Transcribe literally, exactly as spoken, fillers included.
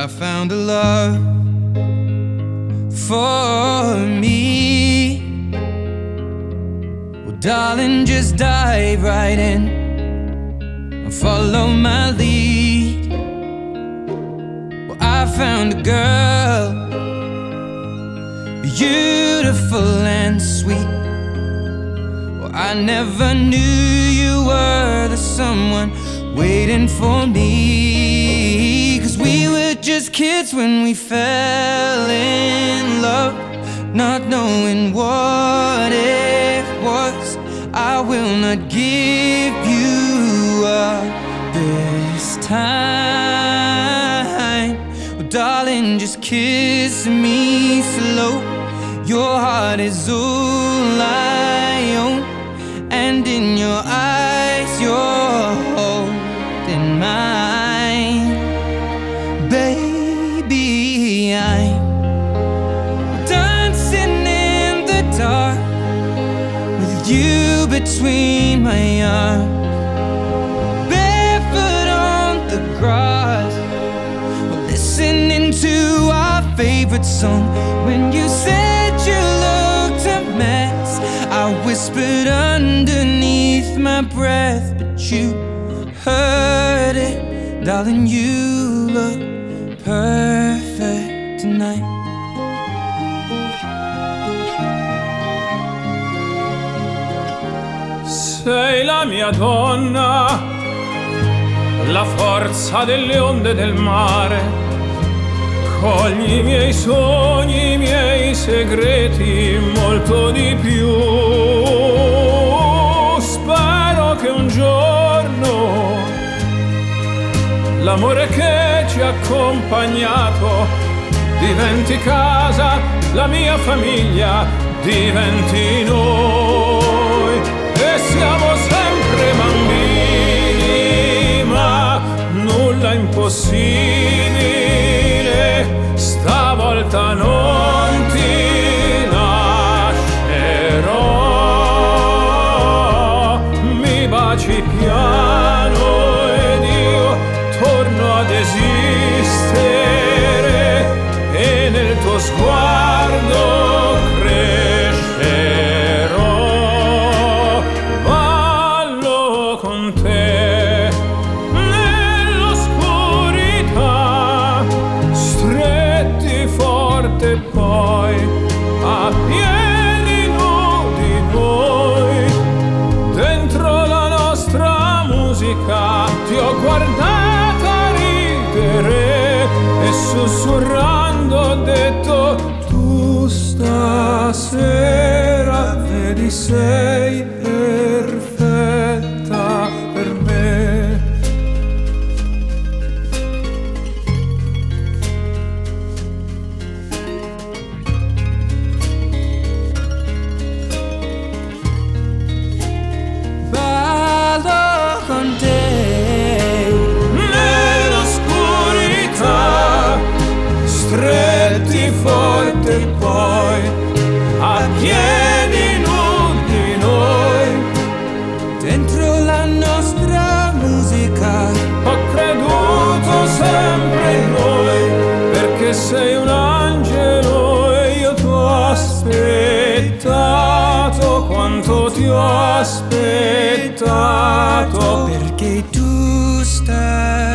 found a love for me. Well, darling, just dive right in and follow my lead. Well, I found a girl, beautiful and sweet. Well, I never knew you were the someone waiting for me. 'Cause we were just kids when we fell in love, not knowing what it was. I will not give you up this time. Well, darling, just kiss me slow. Your heart is all I own, and in your eyes you're holding mine. Baby, I'm dancing in the dark with you between my arms, barefoot on the grass, listening to our favorite song. When you said you looked a mess, I whispered underneath my breath, but you heard it. Darling, you look perfect tonight. Sei la mia donna, la forza delle onde del mare. Cogli i miei sogni, i miei segreti, molto di più. Spero che un giorno l'amore che ci ha accompagnato diventi casa, la mia famiglia diventi noi. E siamo sempre bambini, ma nulla impossibile. Stavolta non ti lascerò. Mi baci piano ed io torno ad esistere, e nel tuo sguardo crescerò. Ballo con te nell'oscurità, stretti forte poi a piedi nudi noi. Dentro la nostra musica ti ho guardata ridere e sussurrando ho detto: tu stasera vedi sei perfetta per me. Ballo con te Nell'oscurità, stretti forte poi a piedi nudi noi. dentro la nostra musica. Ho creduto sempre in noi, perché sei un angelo e io ti ho aspettato. Quanto ti ho aspettato, Perché tu stai